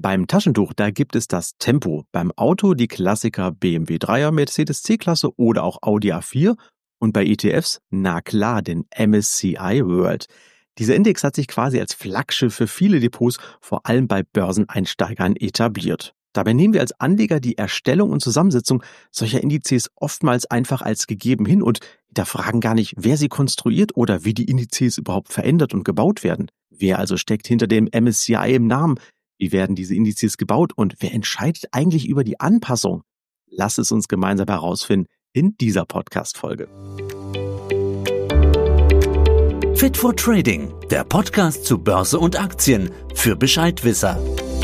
Beim Taschentuch, da gibt es das Tempo. Beim Auto die Klassiker BMW 3er, Mercedes C-Klasse oder auch Audi A4. Und bei ETFs, na klar, den MSCI World. Dieser Index hat sich quasi als Flaggschiff für viele Depots, vor allem bei Börseneinsteigern, etabliert. Dabei nehmen wir als Anleger die Erstellung und Zusammensetzung solcher Indizes oftmals einfach als gegeben hin und hinterfragen gar nicht, wer sie konstruiert oder wie die Indizes überhaupt verändert und gebaut werden. Wer also steckt hinter dem MSCI im Namen? Wie werden diese Indizes gebaut und wer entscheidet eigentlich über die Anpassung? Lass es uns gemeinsam herausfinden in dieser Podcast-Folge. Fit for Trading, der Podcast zu Börse und Aktien für Bescheidwisser.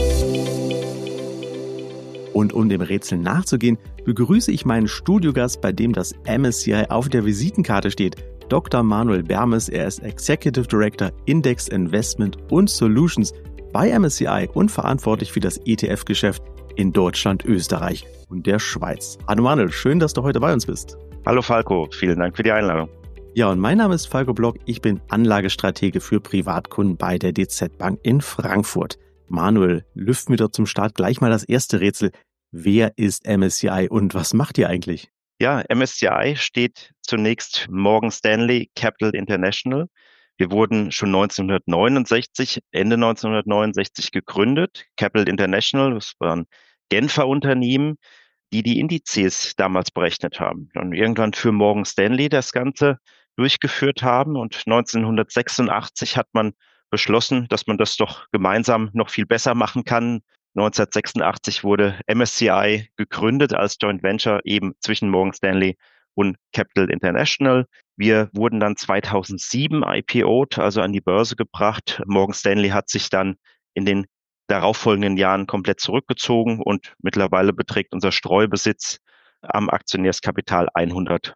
Und um dem Rätsel nachzugehen, begrüße ich meinen Studiogast, bei dem das MSCI auf der Visitenkarte steht, Dr. Manuel Bermes. Er ist Executive Director Index Investment und Solutions bei MSCI und verantwortlich für das ETF-Geschäft in Deutschland, Österreich und der Schweiz. Hallo Manuel, schön, dass du heute bei uns bist. Hallo Falco, vielen Dank für die Einladung. Ja, und mein Name ist Falco Block. Ich bin Anlagestratege für Privatkunden bei der DZ Bank in Frankfurt. Manuel, lüften wir doch zum Start gleich mal das erste Rätsel. Wer ist MSCI und was macht ihr eigentlich? Ja, MSCI steht zunächst Morgan Stanley Capital International. Wir wurden schon Ende 1969 gegründet. Capital International, das war ein Genfer Unternehmen, die Indizes damals berechnet haben. Und irgendwann für Morgan Stanley das Ganze durchgeführt haben. Und 1986 hat man beschlossen, dass man das doch gemeinsam noch viel besser machen kann. 1986 wurde MSCI gegründet als Joint Venture eben zwischen Morgan Stanley und Capital International. Wir wurden dann 2007 IPO'd, also an die Börse gebracht. Morgan Stanley hat sich dann in den darauffolgenden Jahren komplett zurückgezogen und mittlerweile beträgt unser Streubesitz am Aktionärskapital 100%.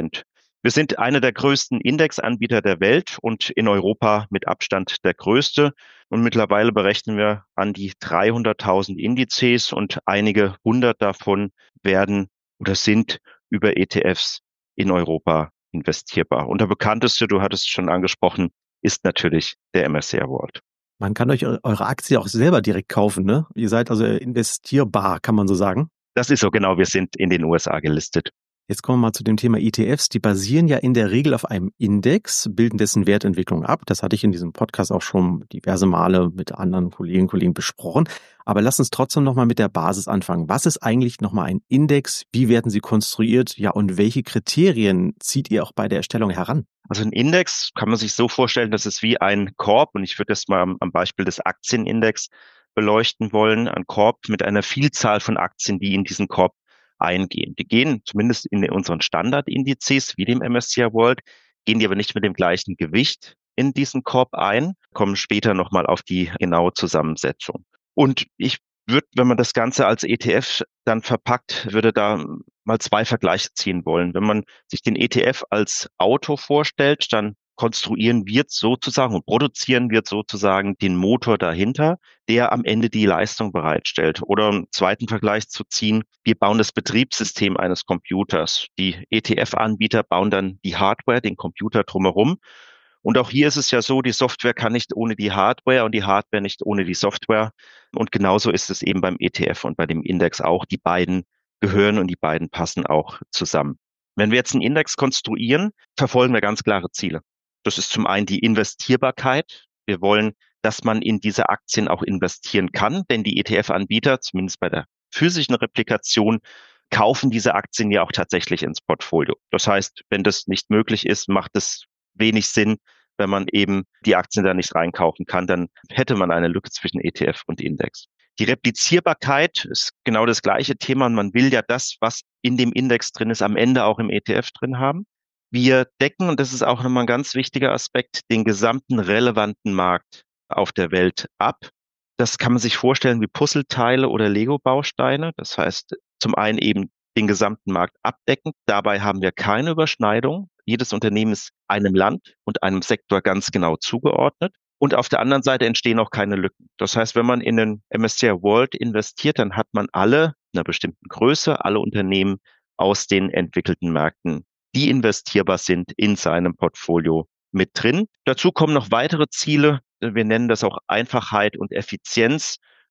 Wir sind einer der größten Indexanbieter der Welt und in Europa mit Abstand der größte. Und mittlerweile berechnen wir an die 300.000 Indizes und einige hundert davon werden oder sind über ETFs in Europa investierbar. Und der bekannteste, du hattest es schon angesprochen, ist natürlich der MSCI World. Man kann euch eure Aktie auch selber direkt kaufen, ne? Ihr seid also investierbar, kann man so sagen? Das ist so, genau. Wir sind in den USA gelistet. Jetzt kommen wir mal zu dem Thema ETFs. Die basieren ja in der Regel auf einem Index, bilden dessen Wertentwicklung ab. Das hatte ich in diesem Podcast auch schon diverse Male mit anderen Kollegen besprochen. Aber lass uns trotzdem nochmal mit der Basis anfangen. Was ist eigentlich nochmal ein Index? Wie werden sie konstruiert? Ja, und welche Kriterien zieht ihr auch bei der Erstellung heran? Also ein Index kann man sich so vorstellen, das ist wie ein Korb. Und ich würde das mal am Beispiel des Aktienindex beleuchten wollen. Ein Korb mit einer Vielzahl von Aktien, die in diesen Korb eingehen. Die gehen zumindest in unseren Standardindizes wie dem MSCI World, gehen die aber nicht mit dem gleichen Gewicht in diesen Korb ein, kommen später nochmal auf die genaue Zusammensetzung. Und ich würde, wenn man das Ganze als ETF dann verpackt, würde da mal zwei Vergleiche ziehen wollen. Wenn man sich den ETF als Auto vorstellt, dann konstruieren wir sozusagen und produzieren wir sozusagen den Motor dahinter, der am Ende die Leistung bereitstellt. Oder einen zweiten Vergleich zu ziehen, wir bauen das Betriebssystem eines Computers. Die ETF-Anbieter bauen dann die Hardware, den Computer drumherum. Und auch hier ist es ja so, die Software kann nicht ohne die Hardware und die Hardware nicht ohne die Software. Und genauso ist es eben beim ETF und bei dem Index auch. Die beiden gehören und die beiden passen auch zusammen. Wenn wir jetzt einen Index konstruieren, verfolgen wir ganz klare Ziele. Das ist zum einen die Investierbarkeit. Wir wollen, dass man in diese Aktien auch investieren kann, denn die ETF-Anbieter, zumindest bei der physischen Replikation, kaufen diese Aktien ja auch tatsächlich ins Portfolio. Das heißt, wenn das nicht möglich ist, macht es wenig Sinn, wenn man eben die Aktien da nicht reinkaufen kann, dann hätte man eine Lücke zwischen ETF und Index. Die Replizierbarkeit ist genau das gleiche Thema. Man will ja das, was in dem Index drin ist, am Ende auch im ETF drin haben. Wir decken, und das ist auch nochmal ein ganz wichtiger Aspekt, den gesamten relevanten Markt auf der Welt ab. Das kann man sich vorstellen wie Puzzleteile oder Lego-Bausteine. Das heißt, zum einen eben den gesamten Markt abdecken. Dabei haben wir keine Überschneidung. Jedes Unternehmen ist einem Land und einem Sektor ganz genau zugeordnet. Und auf der anderen Seite entstehen auch keine Lücken. Das heißt, wenn man in den MSCI World investiert, dann hat man alle einer bestimmten Größe, alle Unternehmen aus den entwickelten Märkten, die investierbar sind, in seinem Portfolio mit drin. Dazu kommen noch weitere Ziele. Wir nennen das auch Einfachheit und Effizienz.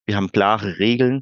Wir haben klare Regeln,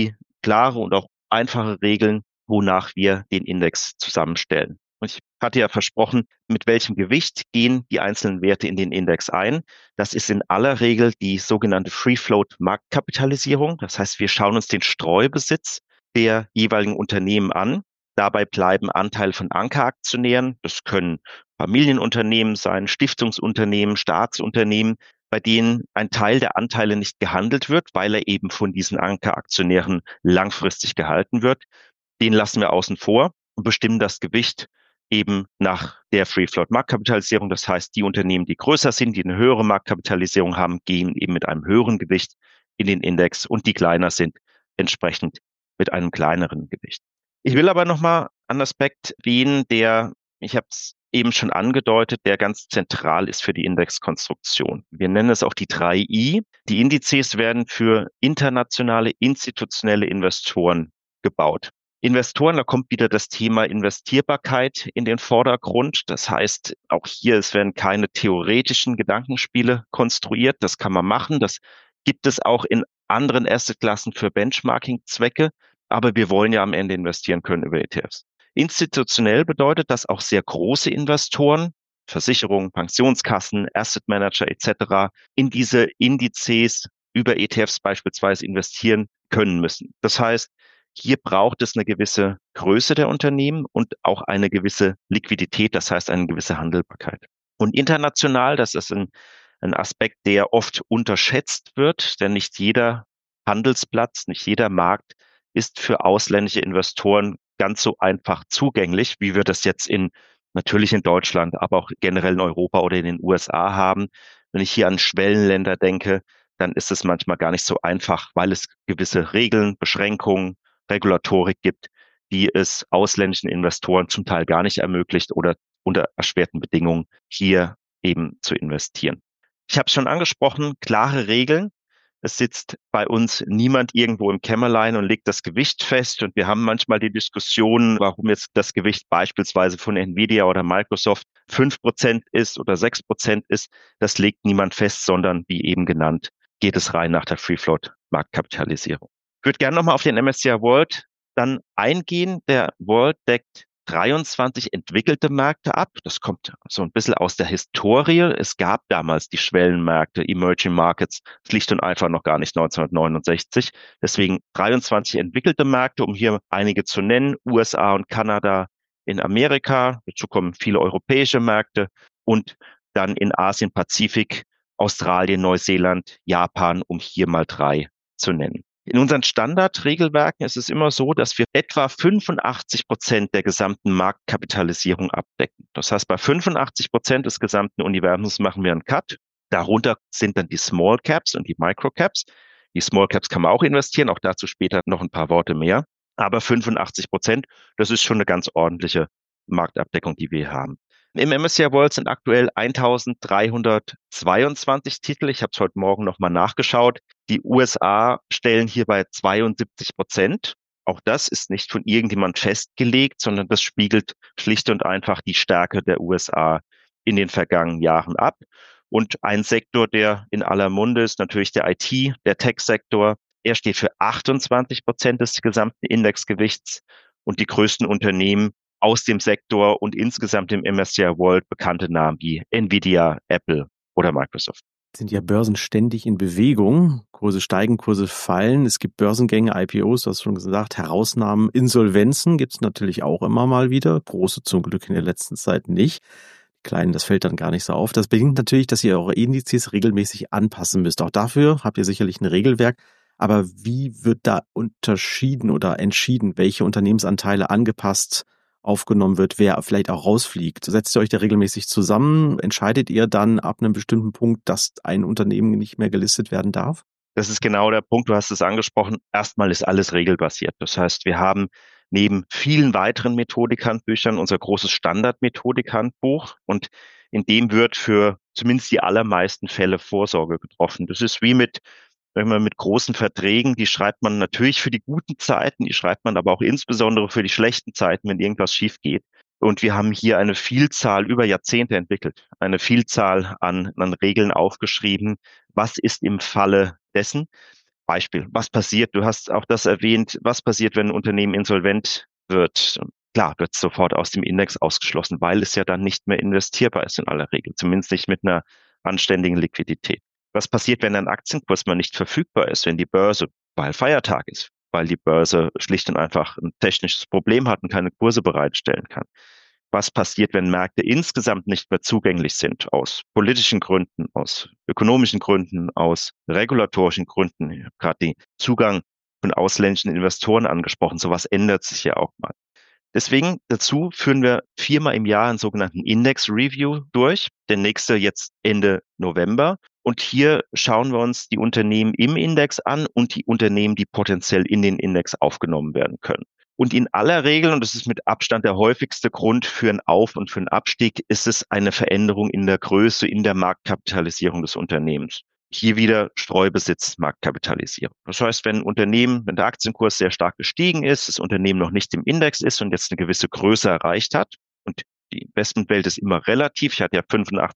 klare und auch einfache Regeln, wonach wir den Index zusammenstellen. Und ich hatte ja versprochen, mit welchem Gewicht gehen die einzelnen Werte in den Index ein. Das ist in aller Regel die sogenannte Free Float Marktkapitalisierung. Das heißt, wir schauen uns den Streubesitz der jeweiligen Unternehmen an. Dabei bleiben Anteile von Ankeraktionären. Das können Familienunternehmen sein, Stiftungsunternehmen, Staatsunternehmen, bei denen ein Teil der Anteile nicht gehandelt wird, weil er eben von diesen Ankeraktionären langfristig gehalten wird. Den lassen wir außen vor und bestimmen das Gewicht eben nach der Free Float Marktkapitalisierung. Das heißt, die Unternehmen, die größer sind, die eine höhere Marktkapitalisierung haben, gehen eben mit einem höheren Gewicht in den Index und die kleiner sind, entsprechend mit einem kleineren Gewicht. Ich will aber nochmal einen Aspekt erwähnen, ich habe es eben schon angedeutet, der ganz zentral ist für die Indexkonstruktion. Wir nennen es auch die 3I. Die Indizes werden für internationale, institutionelle Investoren gebaut. Investoren, da kommt wieder das Thema Investierbarkeit in den Vordergrund. Das heißt, auch hier, es werden keine theoretischen Gedankenspiele konstruiert. Das kann man machen. Das gibt es auch in anderen Assetklassen für Benchmarking-Zwecke. Aber wir wollen ja am Ende investieren können über ETFs. Institutionell bedeutet das auch sehr große Investoren, Versicherungen, Pensionskassen, Asset Manager etc. in diese Indizes über ETFs beispielsweise investieren können müssen. Das heißt, hier braucht es eine gewisse Größe der Unternehmen und auch eine gewisse Liquidität, das heißt eine gewisse Handelbarkeit. Und international, das ist ein Aspekt, der oft unterschätzt wird, denn nicht jeder Handelsplatz, nicht jeder Markt ist für ausländische Investoren ganz so einfach zugänglich, wie wir das jetzt natürlich in Deutschland, aber auch generell in Europa oder in den USA haben. Wenn ich hier an Schwellenländer denke, dann ist es manchmal gar nicht so einfach, weil es gewisse Regeln, Beschränkungen, Regulatorik gibt, die es ausländischen Investoren zum Teil gar nicht ermöglicht oder unter erschwerten Bedingungen hier eben zu investieren. Ich habe es schon angesprochen, klare Regeln. Es sitzt bei uns niemand irgendwo im Kämmerlein und legt das Gewicht fest. Und wir haben manchmal die Diskussion, warum jetzt das Gewicht beispielsweise von Nvidia oder Microsoft 5% ist oder 6% ist. Das legt niemand fest, sondern wie eben genannt, geht es rein nach der Free Float Marktkapitalisierung. Ich würde gerne nochmal auf den MSCI World dann eingehen. Der World deckt 23 entwickelte Märkte ab. Das kommt so ein bisschen aus der Historie. Es gab damals die Schwellenmärkte, Emerging Markets, schlicht und einfach noch gar nicht 1969. Deswegen 23 entwickelte Märkte, um hier einige zu nennen. USA und Kanada in Amerika. Dazu kommen viele europäische Märkte und dann in Asien, Pazifik, Australien, Neuseeland, Japan, um hier mal 3 zu nennen. In unseren Standardregelwerken ist es immer so, dass wir etwa 85% der gesamten Marktkapitalisierung abdecken. Das heißt, bei 85% des gesamten Universums machen wir einen Cut. Darunter sind dann die Small Caps und die Micro Caps. Die Small Caps kann man auch investieren, auch dazu später noch ein paar Worte mehr. Aber 85%, das ist schon eine ganz ordentliche Marktabdeckung, die wir haben. Im MSCI World sind aktuell 1322 Titel. Ich habe es heute Morgen nochmal nachgeschaut. Die USA stellen hierbei 72%. Auch das ist nicht von irgendjemand festgelegt, sondern das spiegelt schlicht und einfach die Stärke der USA in den vergangenen Jahren ab. Und ein Sektor, der in aller Munde ist, natürlich der IT, der Tech-Sektor. Er steht für 28% des gesamten Indexgewichts und die größten Unternehmen aus dem Sektor und insgesamt im MSCI World bekannte Namen wie Nvidia, Apple oder Microsoft. Sind ja Börsen ständig in Bewegung. Kurse steigen, Kurse fallen. Es gibt Börsengänge, IPOs, du hast schon gesagt, Herausnahmen, Insolvenzen gibt es natürlich auch immer mal wieder. Große zum Glück in der letzten Zeit nicht. Die kleinen, das fällt dann gar nicht so auf. Das bedingt natürlich, dass ihr eure Indizes regelmäßig anpassen müsst. Auch dafür habt ihr sicherlich ein Regelwerk. Aber wie wird da unterschieden oder entschieden, welche Unternehmensanteile angepasst aufgenommen wird, wer vielleicht auch rausfliegt? Setzt ihr euch da regelmäßig zusammen? Entscheidet ihr dann ab einem bestimmten Punkt, dass ein Unternehmen nicht mehr gelistet werden darf? Das ist genau der Punkt, du hast es angesprochen. Erstmal ist alles regelbasiert. Das heißt, wir haben neben vielen weiteren Methodikhandbüchern unser großes Standard-Methodikhandbuch und in dem wird für zumindest die allermeisten Fälle Vorsorge getroffen. Das ist wie mit großen Verträgen, die schreibt man natürlich für die guten Zeiten, die schreibt man aber auch insbesondere für die schlechten Zeiten, wenn irgendwas schief geht. Und wir haben hier eine Vielzahl über Jahrzehnte entwickelt, eine Vielzahl an Regeln aufgeschrieben. Was ist im Falle dessen? Beispiel, was passiert? Du hast auch das erwähnt, was passiert, wenn ein Unternehmen insolvent wird? Klar, wird es sofort aus dem Index ausgeschlossen, weil es ja dann nicht mehr investierbar ist in aller Regel, zumindest nicht mit einer anständigen Liquidität. Was passiert, wenn ein Aktienkurs mal nicht verfügbar ist, wenn die Börse, weil Feiertag ist, weil die Börse schlicht und einfach ein technisches Problem hat und keine Kurse bereitstellen kann? Was passiert, wenn Märkte insgesamt nicht mehr zugänglich sind, aus politischen Gründen, aus ökonomischen Gründen, aus regulatorischen Gründen? Ich habe gerade den Zugang von ausländischen Investoren angesprochen. Sowas ändert sich ja auch mal. Deswegen dazu führen wir 4-mal im Jahr einen sogenannten Index Review durch. Der nächste jetzt Ende November. Und hier schauen wir uns die Unternehmen im Index an und die Unternehmen, die potenziell in den Index aufgenommen werden können. Und in aller Regel, und das ist mit Abstand der häufigste Grund für einen Auf- und für einen Abstieg, ist es eine Veränderung in der Größe, in der Marktkapitalisierung des Unternehmens. Hier wieder Streubesitz, Marktkapitalisierung. Das heißt, wenn ein Unternehmen, wenn der Aktienkurs sehr stark gestiegen ist, das Unternehmen noch nicht im Index ist und jetzt eine gewisse Größe erreicht hat, und die Investmentwelt ist immer relativ, ich hatte ja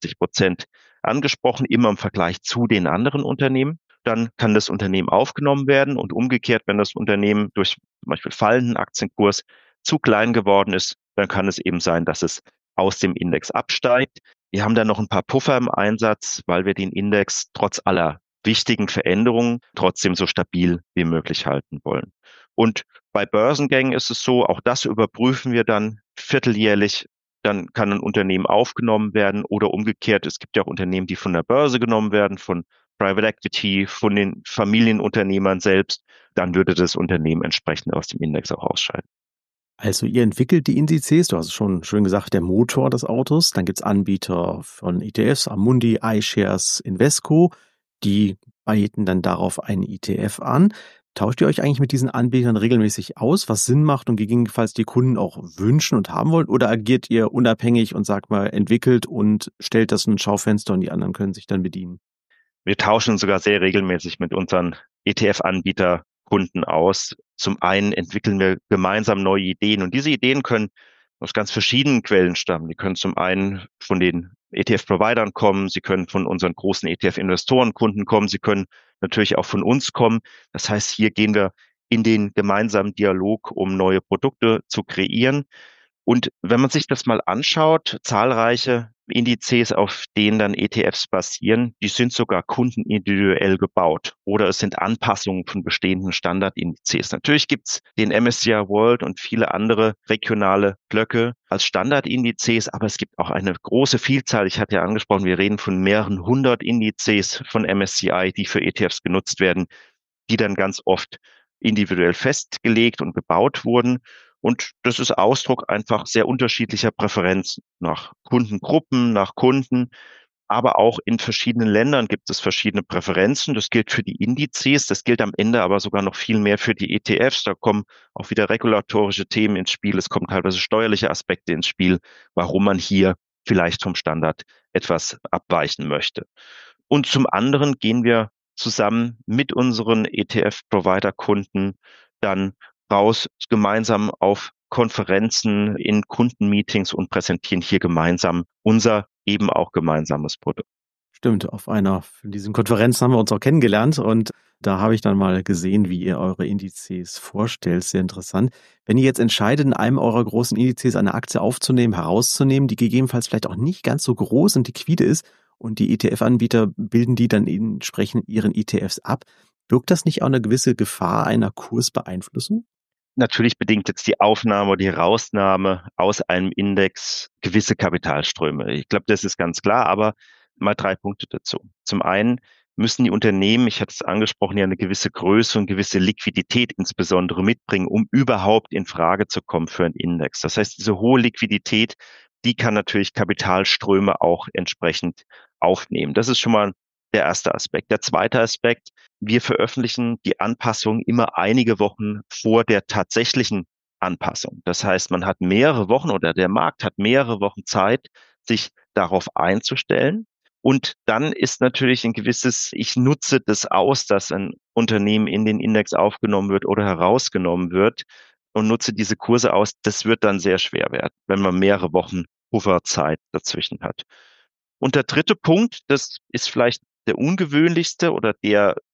85% angesprochen, immer im Vergleich zu den anderen Unternehmen, dann kann das Unternehmen aufgenommen werden und umgekehrt, wenn das Unternehmen durch zum Beispiel fallenden Aktienkurs zu klein geworden ist, dann kann es eben sein, dass es aus dem Index absteigt. Wir haben da noch ein paar Puffer im Einsatz, weil wir den Index trotz aller wichtigen Veränderungen trotzdem so stabil wie möglich halten wollen. Und bei Börsengängen ist es so, auch das überprüfen wir dann vierteljährlich. Dann kann ein Unternehmen aufgenommen werden oder umgekehrt. Es gibt ja auch Unternehmen, die von der Börse genommen werden, von Private Equity, von den Familienunternehmern selbst. Dann würde das Unternehmen entsprechend aus dem Index auch ausscheiden. Also ihr entwickelt die Indizes, du hast es schon schön gesagt, der Motor des Autos. Dann gibt's Anbieter von ETFs, Amundi, iShares, Invesco, die bieten dann darauf einen ETF an. Tauscht ihr euch eigentlich mit diesen Anbietern regelmäßig aus, was Sinn macht und gegebenenfalls die Kunden auch wünschen und haben wollen? Oder agiert ihr unabhängig und sagt mal, entwickelt und stellt das in ein Schaufenster und die anderen können sich dann bedienen? Wir tauschen uns sogar sehr regelmäßig mit unseren ETF-Anbieterkunden aus. Zum einen entwickeln wir gemeinsam neue Ideen und diese Ideen können aus ganz verschiedenen Quellen stammen. Die können zum einen von den ETF-Providern kommen, sie können von unseren großen ETF-Investorenkunden kommen, sie können natürlich auch von uns kommen. Das heißt, hier gehen wir in den gemeinsamen Dialog, um neue Produkte zu kreieren. Und wenn man sich das mal anschaut, zahlreiche Indizes, auf denen dann ETFs basieren, die sind sogar kundenindividuell gebaut oder es sind Anpassungen von bestehenden Standardindizes. Natürlich gibt's den MSCI World und viele andere regionale Blöcke als Standardindizes, aber es gibt auch eine große Vielzahl. Ich hatte ja angesprochen, wir reden von mehreren hundert Indizes von MSCI, die für ETFs genutzt werden, die dann ganz oft individuell festgelegt und gebaut wurden. Und das ist Ausdruck einfach sehr unterschiedlicher Präferenzen nach Kundengruppen, nach Kunden. Aber auch in verschiedenen Ländern gibt es verschiedene Präferenzen. Das gilt für die Indizes, das gilt am Ende aber sogar noch viel mehr für die ETFs. Da kommen auch wieder regulatorische Themen ins Spiel. Es kommen teilweise steuerliche Aspekte ins Spiel, warum man hier vielleicht vom Standard etwas abweichen möchte. Und zum anderen gehen wir zusammen mit unseren ETF-Provider-Kunden dann raus, gemeinsam auf Konferenzen, in Kundenmeetings und präsentieren hier gemeinsam unser eben auch gemeinsames Produkt. Stimmt, auf einer von diesen Konferenzen haben wir uns auch kennengelernt und da habe ich dann mal gesehen, wie ihr eure Indizes vorstellt. Sehr interessant. Wenn ihr jetzt entscheidet, in einem eurer großen Indizes eine Aktie aufzunehmen, herauszunehmen, die gegebenenfalls vielleicht auch nicht ganz so groß und liquide ist und die ETF-Anbieter bilden die dann entsprechend ihren ETFs ab, birgt das nicht auch eine gewisse Gefahr einer Kursbeeinflussung? Natürlich bedingt jetzt die Aufnahme oder die Herausnahme aus einem Index gewisse Kapitalströme. Ich glaube, das ist ganz klar, aber mal 3 Punkte dazu. Zum einen müssen die Unternehmen, ich hatte es angesprochen, ja eine gewisse Größe und gewisse Liquidität insbesondere mitbringen, um überhaupt in Frage zu kommen für einen Index. Das heißt, diese hohe Liquidität, die kann natürlich Kapitalströme auch entsprechend aufnehmen. Das ist schon mal der erste Aspekt. Der zweite Aspekt, wir veröffentlichen die Anpassung immer einige Wochen vor der tatsächlichen Anpassung. Das heißt, man hat mehrere Wochen oder der Markt hat mehrere Wochen Zeit, sich darauf einzustellen. Und dann ist natürlich ein gewisses, ich nutze das aus, dass ein Unternehmen in den Index aufgenommen wird oder herausgenommen wird und nutze diese Kurse aus. Das wird dann sehr schwer werden, wenn man mehrere Wochen Pufferzeit dazwischen hat. Und der dritte Punkt, das ist vielleicht der ungewöhnlichste oder der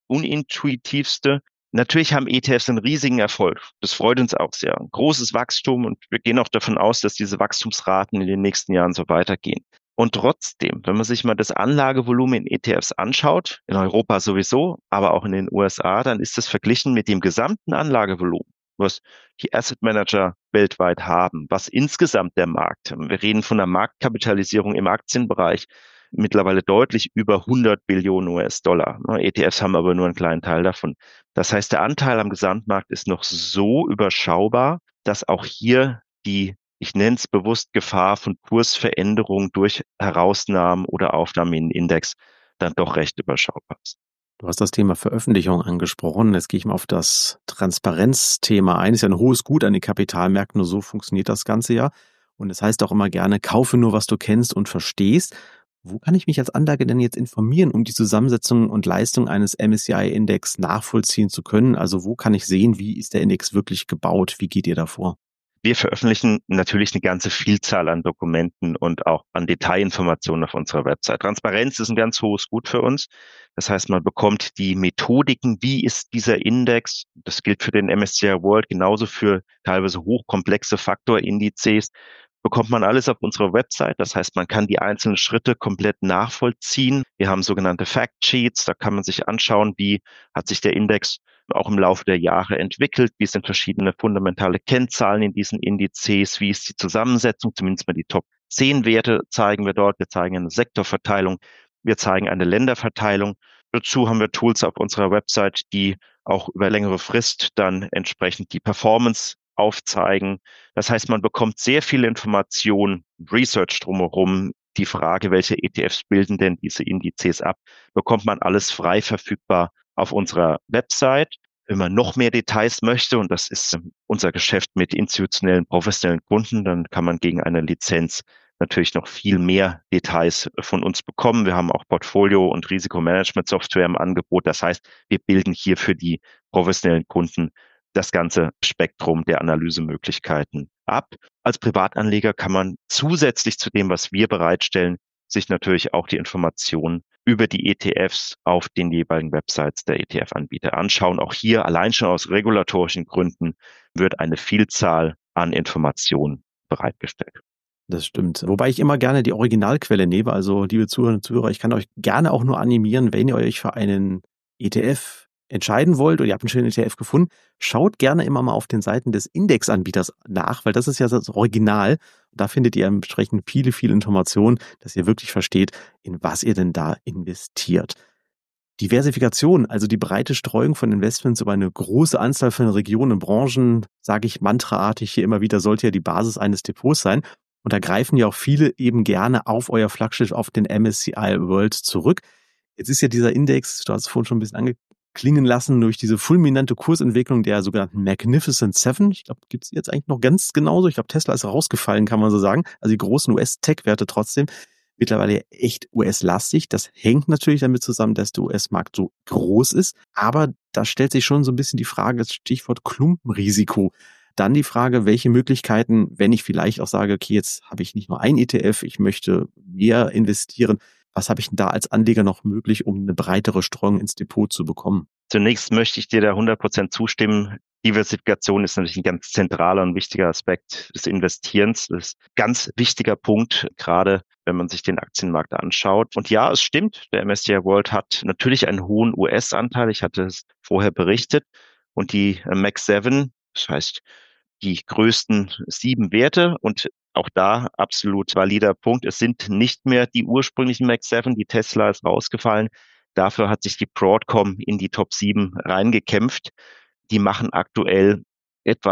unintuitivste. Natürlich haben ETFs einen riesigen Erfolg. Das freut uns auch sehr. Ein großes Wachstum und wir gehen auch davon aus, dass diese Wachstumsraten in den nächsten Jahren so weitergehen. Und trotzdem, wenn man sich mal das Anlagevolumen in ETFs anschaut, in Europa sowieso, aber auch in den USA, dann ist das verglichen mit dem gesamten Anlagevolumen, was die Asset Manager weltweit haben, was insgesamt der Markt, wir reden von einer Marktkapitalisierung im Aktienbereich, mittlerweile deutlich über 100 Billionen US-Dollar. ETFs haben aber nur einen kleinen Teil davon. Das heißt, der Anteil am Gesamtmarkt ist noch so überschaubar, dass auch hier die, ich nenne es bewusst, Gefahr von Kursveränderungen durch Herausnahmen oder Aufnahmen in den Index dann doch recht überschaubar ist. Du hast das Thema Veröffentlichung angesprochen. Jetzt gehe ich mal auf das Transparenzthema ein. Ist ja ein hohes Gut an den Kapitalmärkten, nur so funktioniert das Ganze ja. Und es heißt auch immer gerne, kaufe nur, was du kennst und verstehst. Wo kann ich mich als Anlage denn jetzt informieren, um die Zusammensetzung und Leistung eines MSCI-Index nachvollziehen zu können? Also wo kann ich sehen, wie ist der Index wirklich gebaut? Wie geht ihr da vor? Wir veröffentlichen natürlich eine ganze Vielzahl an Dokumenten und auch an Detailinformationen auf unserer Website. Transparenz ist ein ganz hohes Gut für uns. Das heißt, man bekommt die Methodiken, wie ist dieser Index, das gilt für den MSCI World, genauso für teilweise hochkomplexe Faktorindizes, bekommt man alles auf unserer Website. Das heißt, man kann die einzelnen Schritte komplett nachvollziehen. Wir haben sogenannte Fact Sheets, da kann man sich anschauen, wie hat sich der Index auch im Laufe der Jahre entwickelt, wie sind verschiedene fundamentale Kennzahlen in diesen Indizes, wie ist die Zusammensetzung, zumindest mal die Top 10 Werte zeigen wir dort, wir zeigen eine Sektorverteilung, wir zeigen eine Länderverteilung. Dazu haben wir Tools auf unserer Website, die auch über längere Frist dann entsprechend die Performance aufzeigen. Das heißt, man bekommt sehr viele Informationen, Research drumherum, die Frage, welche ETFs bilden denn diese Indizes ab, bekommt man alles frei verfügbar auf unserer Website. Wenn man noch mehr Details möchte, und das ist unser Geschäft mit institutionellen, professionellen Kunden, dann kann man gegen eine Lizenz natürlich noch viel mehr Details von uns bekommen. Wir haben auch Portfolio- und Risikomanagement-Software im Angebot. Das heißt, wir bilden hier für die professionellen Kunden das ganze Spektrum der Analysemöglichkeiten ab. Als Privatanleger kann man zusätzlich zu dem, was wir bereitstellen, sich natürlich auch die Informationen über die ETFs auf den jeweiligen Websites der ETF-Anbieter anschauen. Auch hier allein schon aus regulatorischen Gründen wird eine Vielzahl an Informationen bereitgestellt. Das stimmt. Wobei ich immer gerne die Originalquelle nehme. Also, liebe Zuhörerinnen und Zuhörer, ich kann euch gerne auch nur animieren, wenn ihr euch für einen ETF entscheiden wollt oder ihr habt einen schönen ETF gefunden, schaut gerne immer mal auf den Seiten des Indexanbieters nach, weil das ist ja das Original. Da findet ihr entsprechend viele, viele Informationen, dass ihr wirklich versteht, in was ihr denn da investiert. Diversifikation, also die breite Streuung von Investments über eine große Anzahl von Regionen und Branchen, sage ich mantraartig hier immer wieder, sollte ja die Basis eines Depots sein. Und da greifen ja auch viele eben gerne auf euer Flaggschiff, auf den MSCI World zurück. Jetzt ist ja dieser Index, du hast es vorhin schon ein bisschen angeklingen lassen, durch diese fulminante Kursentwicklung der sogenannten Magnificent Seven. Ich glaube, gibt es jetzt eigentlich noch ganz genauso. Ich glaube, Tesla ist rausgefallen, kann man so sagen. Also die großen US-Tech-Werte trotzdem mittlerweile echt US-lastig. Das hängt natürlich damit zusammen, dass der US-Markt so groß ist. Aber da stellt sich schon so ein bisschen die Frage, das Stichwort Klumpenrisiko. Dann die Frage, welche Möglichkeiten, wenn ich vielleicht auch sage, okay, jetzt habe ich nicht nur ein ETF, ich möchte mehr investieren, was habe ich denn da als Anleger noch möglich, um eine breitere Streuung ins Depot zu bekommen? Zunächst möchte ich dir da 100% zustimmen. Diversifikation ist natürlich ein ganz zentraler und wichtiger Aspekt des Investierens. Das ist ein ganz wichtiger Punkt, gerade wenn man sich den Aktienmarkt anschaut. Und ja, es stimmt, der MSCI World hat natürlich einen hohen US-Anteil. Ich hatte es vorher berichtet. Und die Mag 7, das heißt die größten 7 Werte, und auch da absolut valider Punkt. Es sind nicht mehr die ursprünglichen Mag 7. Die Tesla ist rausgefallen. Dafür hat sich die Broadcom in die Top 7 reingekämpft. Die machen aktuell etwa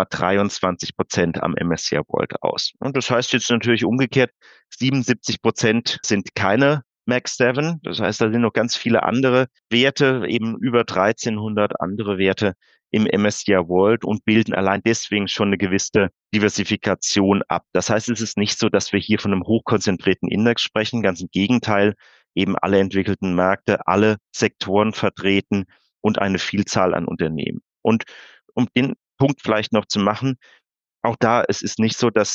23% am MSCI World aus. Und das heißt jetzt natürlich umgekehrt, 77% sind keine Mag 7. Das heißt, da sind noch ganz viele andere Werte, eben über 1300 andere Werte im MSCI World und bilden allein deswegen schon eine gewisse Diversifikation ab. Das heißt, es ist nicht so, dass wir hier von einem hochkonzentrierten Index sprechen. Ganz im Gegenteil, eben alle entwickelten Märkte, alle Sektoren vertreten und eine Vielzahl an Unternehmen. Und um den Punkt vielleicht noch zu machen, auch da, es ist nicht so, dass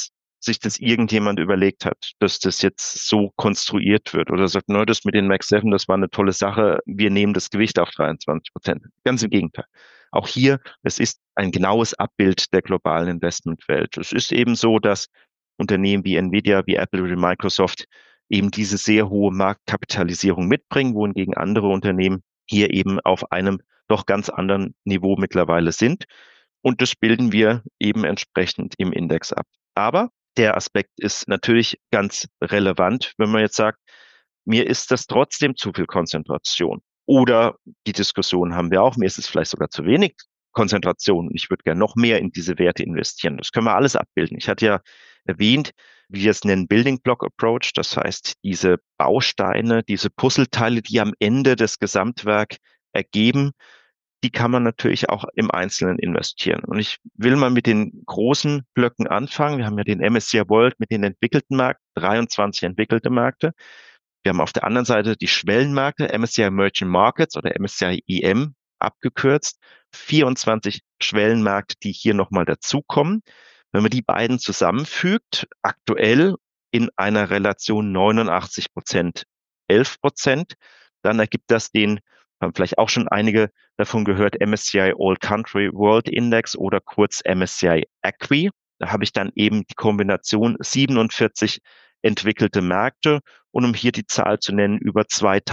sich das irgendjemand überlegt hat, dass das jetzt so konstruiert wird oder sagt, no, das mit den Mag 7, das war eine tolle Sache, wir nehmen das Gewicht auf 23%. Ganz im Gegenteil. Auch hier, es ist ein genaues Abbild der globalen Investmentwelt. Es ist eben so, dass Unternehmen wie Nvidia, wie Apple, wie Microsoft eben diese sehr hohe Marktkapitalisierung mitbringen, wohingegen andere Unternehmen hier eben auf einem doch ganz anderen Niveau mittlerweile sind. Und das bilden wir eben entsprechend im Index ab. Aber der Aspekt ist natürlich ganz relevant, wenn man jetzt sagt, mir ist das trotzdem zu viel Konzentration. Oder die Diskussion haben wir auch, mir ist es vielleicht sogar zu wenig Konzentration. Ich würde gerne noch mehr in diese Werte investieren. Das können wir alles abbilden. Ich hatte ja erwähnt, wie wir es nennen, Building Block Approach. Das heißt, diese Bausteine, diese Puzzleteile, die am Ende das Gesamtwerk ergeben, die kann man natürlich auch im Einzelnen investieren. Und ich will mal mit den großen Blöcken anfangen. Wir haben ja den MSCI World mit den entwickelten Märkten, 23 entwickelte Märkte. Wir haben auf der anderen Seite die Schwellenmärkte, MSCI Emerging Markets oder MSCI EM abgekürzt, 24 Schwellenmärkte, die hier nochmal dazukommen. Wenn man die beiden zusammenfügt, aktuell in einer Relation 89%, 11%, dann ergibt das den, haben vielleicht auch schon einige davon gehört, MSCI All Country World Index oder kurz MSCI ACWI. Da habe ich dann eben die Kombination 47 entwickelte Märkte und um hier die Zahl zu nennen, über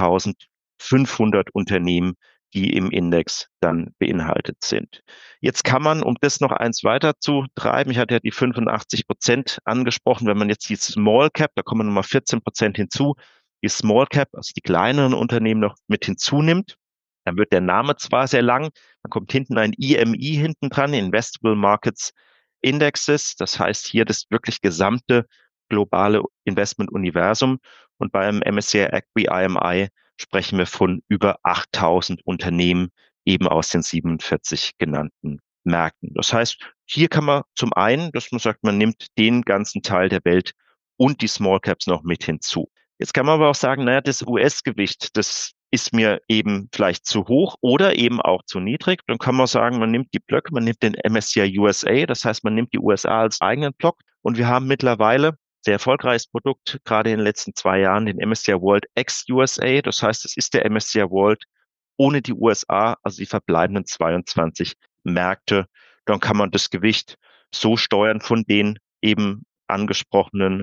2500 Unternehmen, die im Index dann beinhaltet sind. Jetzt kann man, um das noch eins weiter zu treiben, ich hatte ja die 85% angesprochen, wenn man jetzt die Small Cap, da kommen nochmal 14% hinzu, die Small Cap, also die kleineren Unternehmen noch mit hinzunimmt, dann wird der Name zwar sehr lang, dann kommt hinten ein IMI hinten dran, Investable Markets Indexes, das heißt hier das wirklich gesamte globale Investmentuniversum und beim MSCI ACWI IMI sprechen wir von über 8000 Unternehmen eben aus den 47 genannten Märkten. Das heißt, hier kann man zum einen, dass man sagt, man nimmt den ganzen Teil der Welt und die Small Caps noch mit hinzu. Jetzt kann man aber auch sagen, naja, das US-Gewicht, das ist mir eben vielleicht zu hoch oder eben auch zu niedrig. Dann kann man sagen, man nimmt die Blöcke, man nimmt den MSCI USA, das heißt, man nimmt die USA als eigenen Block und wir haben mittlerweile sehr erfolgreiches Produkt, gerade in den letzten 2 Jahren, den MSCI World ex-USA. Das heißt, es ist der MSCI World ohne die USA, also die verbleibenden 22 Märkte. Dann kann man das Gewicht so steuern von den eben angesprochenen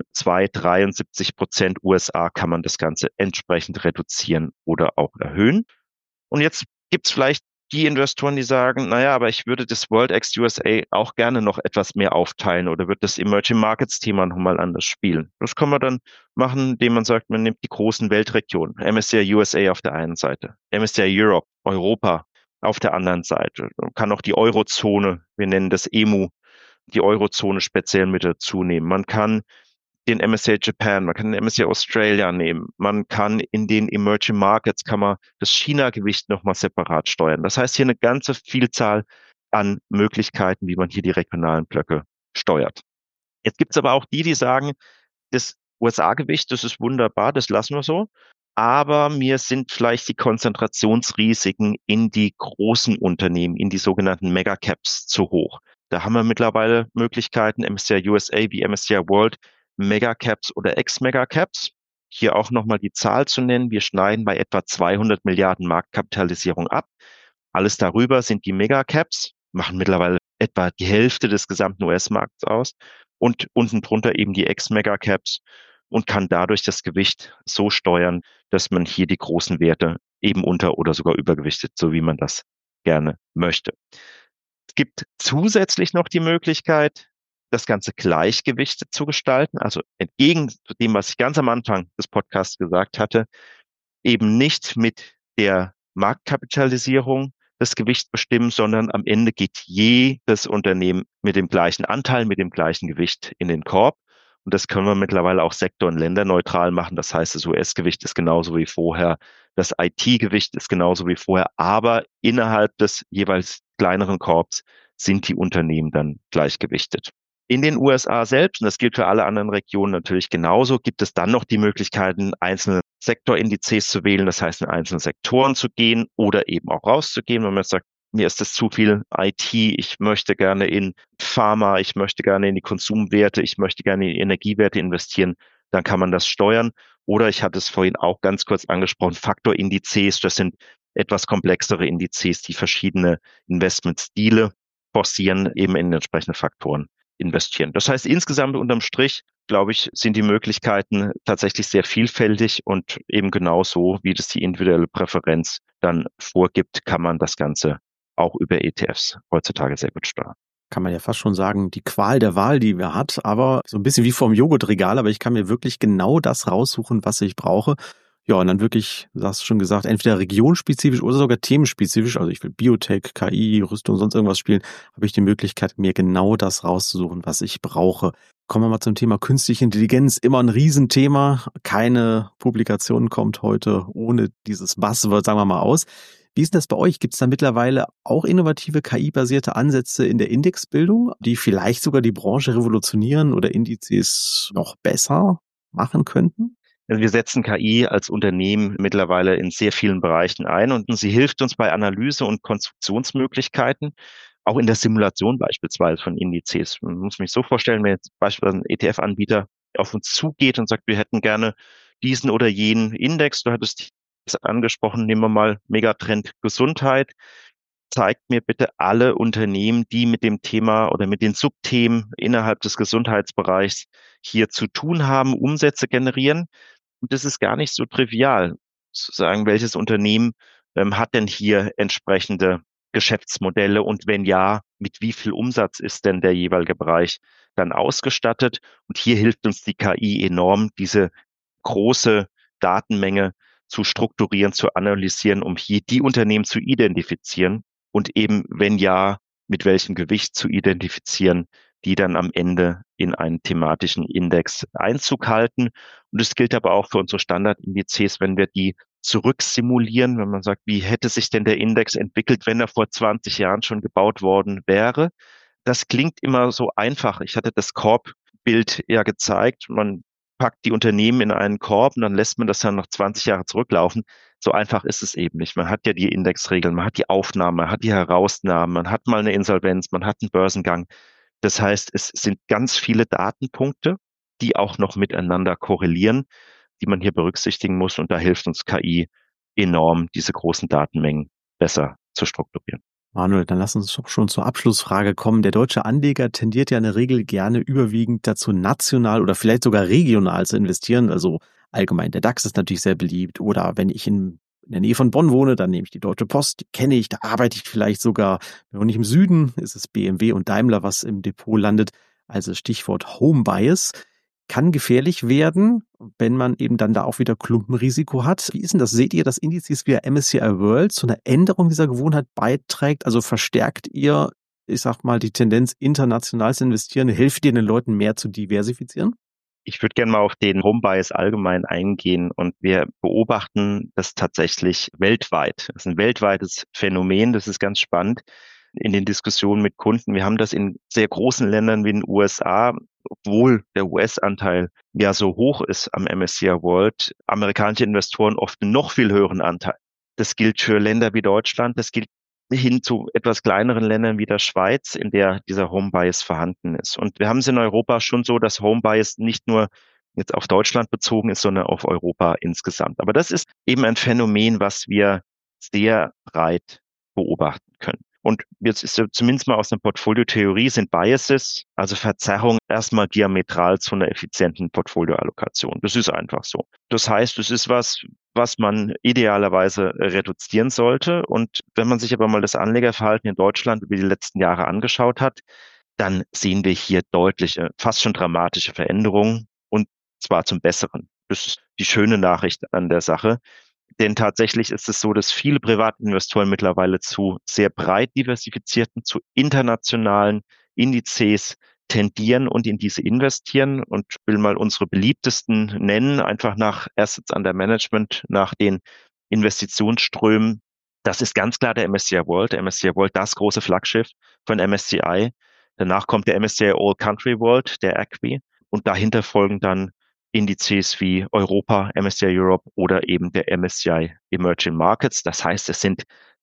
73% USA kann man das Ganze entsprechend reduzieren oder auch erhöhen. Und jetzt gibt es vielleicht die Investoren, die sagen, naja, aber ich würde das World ex USA auch gerne noch etwas mehr aufteilen oder würde das Emerging Markets Thema nochmal anders spielen. Das kann man dann machen, indem man sagt, man nimmt die großen Weltregionen, MSCI USA auf der einen Seite, MSCI Europe, Europa auf der anderen Seite. Man kann auch die Eurozone, wir nennen das EMU, die Eurozone speziell mit dazu nehmen. Man kann den MSCI Japan, man kann den MSCI Australia nehmen, man kann in den Emerging Markets, kann man das China-Gewicht nochmal separat steuern. Das heißt hier eine ganze Vielzahl an Möglichkeiten, wie man hier die regionalen Blöcke steuert. Jetzt gibt es aber auch die, die sagen, das USA-Gewicht, das ist wunderbar, das lassen wir so, aber mir sind vielleicht die Konzentrationsrisiken in die großen Unternehmen, in die sogenannten Megacaps zu hoch. Da haben wir mittlerweile Möglichkeiten, MSCI USA wie MSCI World, Megacaps oder Ex-Megacaps. Hier auch nochmal die Zahl zu nennen. Wir schneiden bei etwa 200 Milliarden Marktkapitalisierung ab. Alles darüber sind die Megacaps, machen mittlerweile etwa die Hälfte des gesamten US-Markts aus und unten drunter eben die Ex-Megacaps und kann dadurch das Gewicht so steuern, dass man hier die großen Werte eben unter- oder sogar übergewichtet, so wie man das gerne möchte. Es gibt zusätzlich noch die Möglichkeit, das Ganze gleichgewichtet zu gestalten, also entgegen zu dem, was ich ganz am Anfang des Podcasts gesagt hatte, eben nicht mit der Marktkapitalisierung das Gewicht bestimmen, sondern am Ende geht jedes Unternehmen mit dem gleichen Anteil, mit dem gleichen Gewicht in den Korb. Und das können wir mittlerweile auch sektor- und länderneutral machen. Das heißt, das US-Gewicht ist genauso wie vorher, das IT-Gewicht ist genauso wie vorher, aber innerhalb des jeweils kleineren Korbs sind die Unternehmen dann gleichgewichtet. In den USA selbst, und das gilt für alle anderen Regionen natürlich genauso, gibt es dann noch die Möglichkeiten, einzelne Sektorindizes zu wählen, das heißt in einzelne Sektoren zu gehen oder eben auch rauszugehen, wenn man jetzt sagt, mir ist das zu viel IT, ich möchte gerne in Pharma, ich möchte gerne in die Konsumwerte, ich möchte gerne in Energiewerte investieren, dann kann man das steuern. Oder ich hatte es vorhin auch ganz kurz angesprochen, Faktorindizes, das sind etwas komplexere Indizes, die verschiedene Investmentstile forcieren, eben in entsprechende Faktoren investieren. Das heißt, insgesamt unterm Strich, glaube ich, sind die Möglichkeiten tatsächlich sehr vielfältig und eben genau so, wie das die individuelle Präferenz dann vorgibt, kann man das Ganze auch über ETFs heutzutage sehr gut steuern. Kann man ja fast schon sagen, die Qual der Wahl, die man hat, aber so ein bisschen wie vorm Joghurtregal, aber ich kann mir wirklich genau das raussuchen, was ich brauche. Ja, und dann wirklich, du hast schon gesagt, entweder regionspezifisch oder sogar themenspezifisch, also ich will Biotech, KI, Rüstung, sonst irgendwas spielen, habe ich die Möglichkeit, mir genau das rauszusuchen, was ich brauche. Kommen wir mal zum Thema künstliche Intelligenz, immer ein Riesenthema. Keine Publikation kommt heute ohne dieses Buzzword, sagen wir mal, aus. Wie ist das bei euch? Gibt es da mittlerweile auch innovative KI-basierte Ansätze in der Indexbildung, die vielleicht sogar die Branche revolutionieren oder Indizes noch besser machen könnten? Also wir setzen KI als Unternehmen mittlerweile in sehr vielen Bereichen ein und sie hilft uns bei Analyse und Konstruktionsmöglichkeiten, auch in der Simulation beispielsweise von Indizes. Man muss mich so vorstellen, wenn jetzt beispielsweise ein ETF-Anbieter auf uns zugeht und sagt, wir hätten gerne diesen oder jenen Index, du hattest es angesprochen, nehmen wir mal Megatrend Gesundheit, zeigt mir bitte alle Unternehmen, die mit dem Thema oder mit den Subthemen innerhalb des Gesundheitsbereichs hier zu tun haben, Umsätze generieren. Und das ist gar nicht so trivial, zu sagen, welches Unternehmen hat denn hier entsprechende Geschäftsmodelle und wenn ja, mit wie viel Umsatz ist denn der jeweilige Bereich dann ausgestattet? Und hier hilft uns die KI enorm, diese große Datenmenge zu strukturieren, zu analysieren, um hier die Unternehmen zu identifizieren und eben, wenn ja, mit welchem Gewicht zu identifizieren, die dann am Ende in einen thematischen Index Einzug halten. Und das gilt aber auch für unsere Standardindizes, wenn wir die zurücksimulieren, wenn man sagt, wie hätte sich denn der Index entwickelt, wenn er vor 20 Jahren schon gebaut worden wäre. Das klingt immer so einfach. Ich hatte das Korbbild ja gezeigt. Man packt die Unternehmen in einen Korb und dann lässt man das dann noch 20 Jahre zurücklaufen. So einfach ist es eben nicht. Man hat ja die Indexregeln, man hat die Aufnahme, man hat die Herausnahme, man hat mal eine Insolvenz, man hat einen Börsengang. Das heißt, es sind ganz viele Datenpunkte, die auch noch miteinander korrelieren, die man hier berücksichtigen muss. Und da hilft uns KI enorm, diese großen Datenmengen besser zu strukturieren. Manuel, dann lass uns doch schon zur Abschlussfrage kommen. Der deutsche Anleger tendiert ja in der Regel gerne überwiegend dazu, national oder vielleicht sogar regional zu investieren. Also allgemein, der DAX ist natürlich sehr beliebt. Oder wenn ich in der Nähe von Bonn wohne, dann nehme ich die Deutsche Post, die kenne ich, da arbeite ich vielleicht sogar. Wenn ich im Süden, ist es BMW und Daimler, was im Depot landet. Also Stichwort Home Bias. Kann gefährlich werden, wenn man eben dann da auch wieder Klumpenrisiko hat. Wie ist denn das? Seht ihr, dass Indizes wie MSCI World zu einer Änderung dieser Gewohnheit beiträgt? Also verstärkt ihr, ich sag mal, die Tendenz, international zu investieren? Hilft ihr den Leuten mehr zu diversifizieren? Ich würde gerne mal auf den Home Bias allgemein eingehen und wir beobachten das tatsächlich weltweit. Das ist ein weltweites Phänomen, das ist ganz spannend in den Diskussionen mit Kunden. Wir haben das in sehr großen Ländern wie den USA, obwohl der US-Anteil ja so hoch ist am MSCI World, amerikanische Investoren oft einen noch viel höheren Anteil. Das gilt für Länder wie Deutschland, das gilt hin zu etwas kleineren Ländern wie der Schweiz, in der dieser Home Bias vorhanden ist. Und wir haben es in Europa schon so, dass Home Bias nicht nur jetzt auf Deutschland bezogen ist, sondern auf Europa insgesamt. Aber das ist eben ein Phänomen, was wir sehr breit beobachten können. Und jetzt ist ja zumindest mal aus einer Portfoliotheorie sind Biases, also Verzerrung, erstmal diametral zu einer effizienten Portfolioallokation. Das ist einfach so. Das heißt, es ist was man idealerweise reduzieren sollte. Und wenn man sich aber mal das Anlegerverhalten in Deutschland über die letzten Jahre angeschaut hat, dann sehen wir hier deutliche, fast schon dramatische Veränderungen und zwar zum Besseren. Das ist die schöne Nachricht an der Sache. Denn tatsächlich ist es so, dass viele Privatinvestoren mittlerweile zu sehr breit diversifizierten, zu internationalen Indizes tendieren und in diese investieren und will mal unsere beliebtesten nennen, einfach nach Assets under Management, nach den Investitionsströmen. Das ist ganz klar der MSCI World. Der MSCI World, das große Flaggschiff von MSCI. Danach kommt der MSCI All Country World, der ACWI. Und dahinter folgen dann Indizes wie Europa, MSCI Europe oder eben der MSCI Emerging Markets. Das heißt, es sind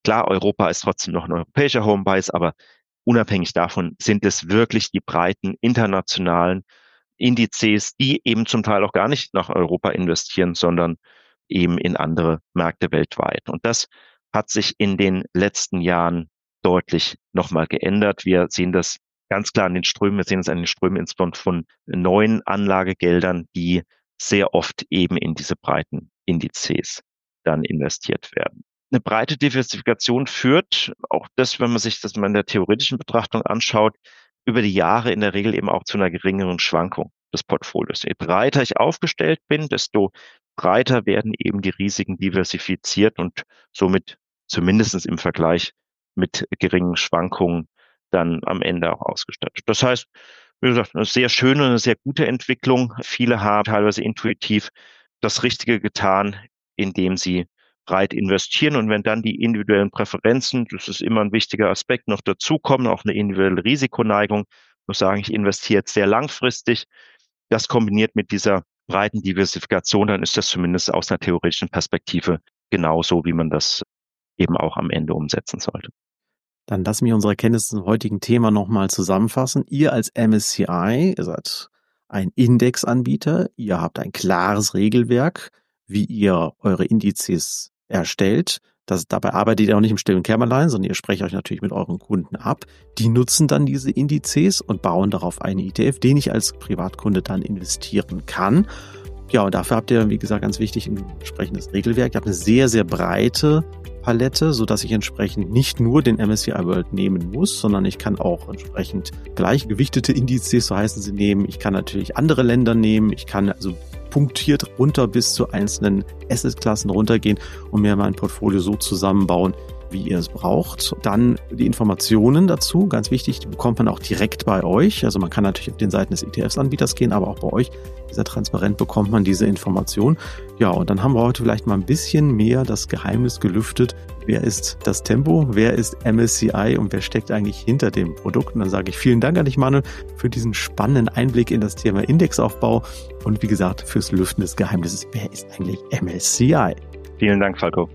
Klar, Europa ist trotzdem noch ein europäischer Homebias, aber unabhängig davon sind es wirklich die breiten internationalen Indizes, die eben zum Teil auch gar nicht nach Europa investieren, sondern eben in andere Märkte weltweit. Und das hat sich in den letzten Jahren deutlich nochmal geändert. Wir sehen das ganz klar an den Strömen. Wir sehen es an den Strömen insbesondere von neuen Anlagegeldern, die sehr oft eben in diese breiten Indizes dann investiert werden. Eine breite Diversifikation führt, auch das, wenn man sich das mal in der theoretischen Betrachtung anschaut, über die Jahre in der Regel eben auch zu einer geringeren Schwankung des Portfolios. Je breiter ich aufgestellt bin, desto breiter werden eben die Risiken diversifiziert und somit zumindest im Vergleich mit geringen Schwankungen dann am Ende auch ausgestattet. Das heißt, wie gesagt, eine sehr schöne, eine sehr gute Entwicklung. Viele haben teilweise intuitiv das Richtige getan, indem sie breit investieren. Und wenn dann die individuellen Präferenzen, das ist immer ein wichtiger Aspekt, noch dazukommen, auch eine individuelle Risikoneigung, ich muss sagen, ich investiere jetzt sehr langfristig, das kombiniert mit dieser breiten Diversifikation, dann ist das zumindest aus einer theoretischen Perspektive genauso, wie man das eben auch am Ende umsetzen sollte. Dann lass mich unsere Erkenntnisse zum heutigen Thema nochmal zusammenfassen. Ihr als MSCI, ihr seid ein Indexanbieter, ihr habt ein klares Regelwerk, wie ihr eure Indizes erstellt. Dabei arbeitet ihr auch nicht im stillen Kämmerlein, sondern ihr sprecht euch natürlich mit euren Kunden ab. Die nutzen dann diese Indizes und bauen darauf einen ETF, den ich als Privatkunde dann investieren kann. Ja, und dafür habt ihr, wie gesagt, ganz wichtig ein entsprechendes Regelwerk. Ihr habt eine sehr, sehr breite Palette, sodass ich entsprechend nicht nur den MSCI World nehmen muss, sondern ich kann auch entsprechend gleichgewichtete Indizes, so heißen sie, nehmen. Ich kann natürlich andere Länder nehmen. Ich kann also punktiert runter bis zu einzelnen Assetklassen runtergehen und mir mein Portfolio so zusammenbauen, wie ihr es braucht. Dann die Informationen dazu, ganz wichtig, die bekommt man auch direkt bei euch. Also man kann natürlich auf den Seiten des ETFs-Anbieters gehen, aber auch bei euch, sehr transparent, bekommt man diese Information. Ja, und dann haben wir heute vielleicht mal ein bisschen mehr das Geheimnis gelüftet. Wer ist das Tempo? Wer ist MSCI? Und wer steckt eigentlich hinter dem Produkt? Und dann sage ich vielen Dank an dich, Manuel, für diesen spannenden Einblick in das Thema Indexaufbau und wie gesagt, fürs Lüften des Geheimnisses. Wer ist eigentlich MSCI? Vielen Dank, Falco.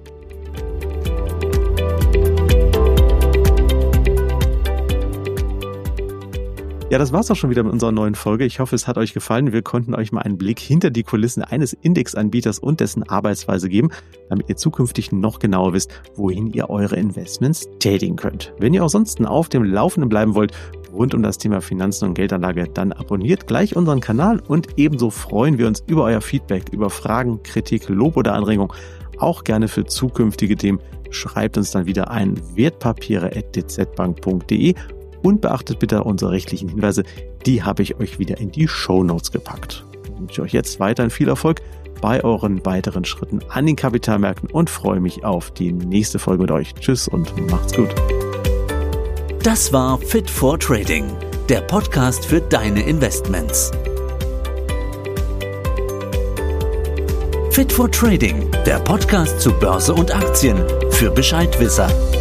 Ja, das war's auch schon wieder mit unserer neuen Folge. Ich hoffe, es hat euch gefallen. Wir konnten euch mal einen Blick hinter die Kulissen eines Indexanbieters und dessen Arbeitsweise geben, damit ihr zukünftig noch genauer wisst, wohin ihr eure Investments tätigen könnt. Wenn ihr auch sonst auf dem Laufenden bleiben wollt, rund um das Thema Finanzen und Geldanlage, dann abonniert gleich unseren Kanal und ebenso freuen wir uns über euer Feedback, über Fragen, Kritik, Lob oder Anregung. Auch gerne für zukünftige Themen. Schreibt uns dann wieder ein wertpapiere@dzbank.de. Und beachtet bitte unsere rechtlichen Hinweise, die habe ich euch wieder in die Shownotes gepackt. Ich wünsche euch jetzt weiterhin viel Erfolg bei euren weiteren Schritten an den Kapitalmärkten und freue mich auf die nächste Folge mit euch. Tschüss und macht's gut. Das war Fit for Trading, der Podcast für deine Investments. Fit for Trading, der Podcast zu Börse und Aktien für Bescheidwisser.